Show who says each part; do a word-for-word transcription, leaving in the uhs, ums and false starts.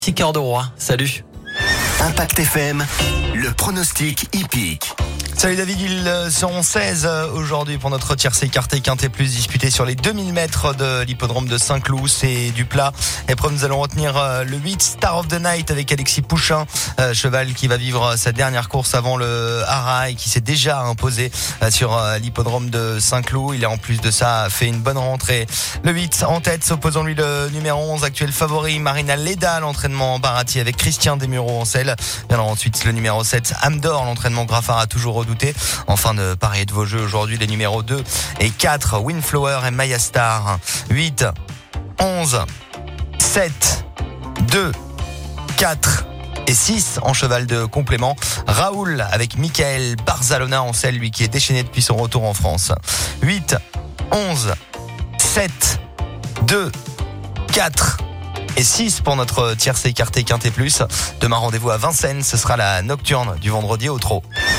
Speaker 1: Petit cœur de roi, salut.
Speaker 2: Impact F M, le pronostic hippique.
Speaker 3: Salut David, ils sont seize aujourd'hui pour notre tiercé écarté quintet plus disputé sur les deux mille mètres de l'hippodrome de Saint-Cloud. C'est du plat. Épreuve, nous allons retenir le huit Star of the Night avec Alexis Pouchin, euh, cheval qui va vivre sa dernière course avant le Hara et qui s'est déjà imposé sur l'hippodrome de Saint-Cloud. Il a en plus de ça fait une bonne rentrée. Le huit en tête, s'opposant lui le numéro onze, actuel favori Marina Leda, l'entraînement Barati avec Christian Desmureaux en selle. Et alors ensuite le numéro sept Amdor, l'entraînement Graffard a toujours redouté. Enfin de parier de vos jeux aujourd'hui, les numéros deux et quatre, Windflower et Maya Star. huit, onze, sept, deux, quatre et six en cheval de complément. Raoul avec Michael Barzalona en selle, lui qui est déchaîné depuis son retour en France. huit, onze, sept, deux, quatre et six pour notre tiercé écarté quintet plus. Demain, rendez-vous à Vincennes, ce sera la nocturne du vendredi au trot.